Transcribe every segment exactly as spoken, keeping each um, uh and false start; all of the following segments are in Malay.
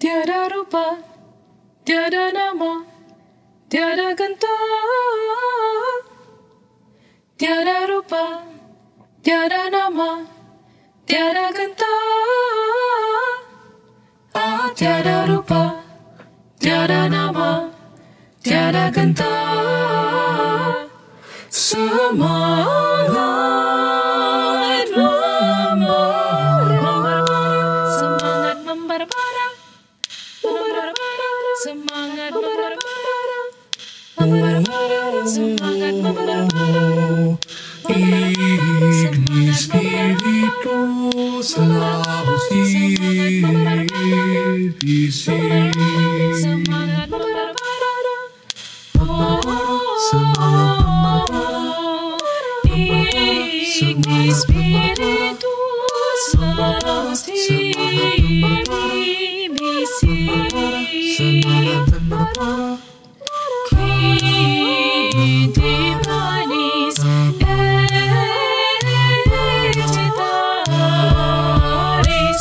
tiada rupa, tiada nama, tiada gentar. Tiada rupa, tiada nama, tiada gentar. Ah, tiada rupa, tiada nama, tiada gentar. Semangat membara, semangat membara, semangat membara, semangat membara. Ignis Spiritus Laus Divisi. Semangat membara, Semangat Ignis Spiritus Laus Divisi. Semangat membara. Hidup manis Ecitaris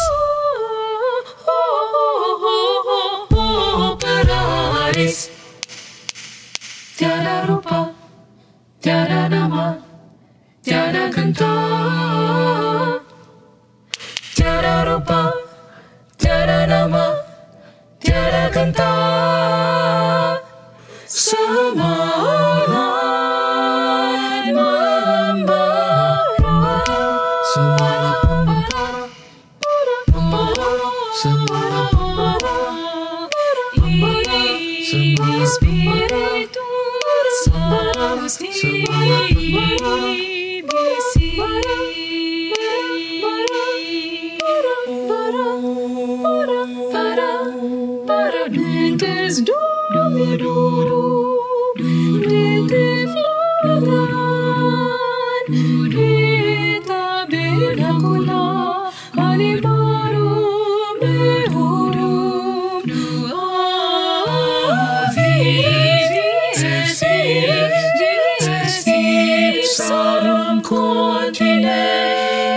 Operaris. Tiada rupa, tiada nama, tiada gentar. Tiada rupa, tiada nama, tiada gentar. Semangat membara, Semangat membara, semangat membara, Ignis Spiritus Laus Divisi. Dentes duduk, dentes fluturan, kita berlakulah hari baru berhudum. Avis estiv sarum continent.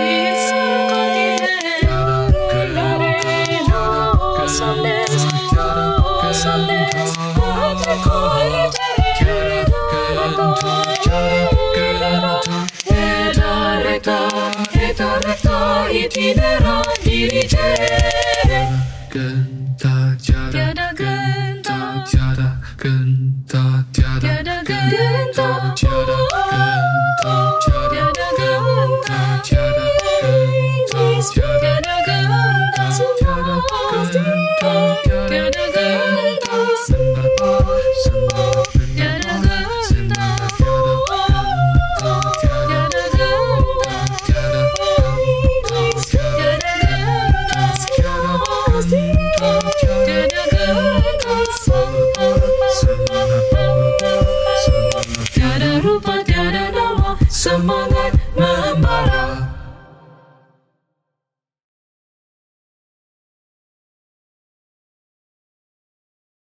Itineran dirigere. Gentar tiada, gentar tiada, gentar tiada, gentar tiada, gentar tiada, gentar tiada, gentar tiada, gentar tiada, gentar tiada, gentar Tiada rupa, tiada nama, semangat membara.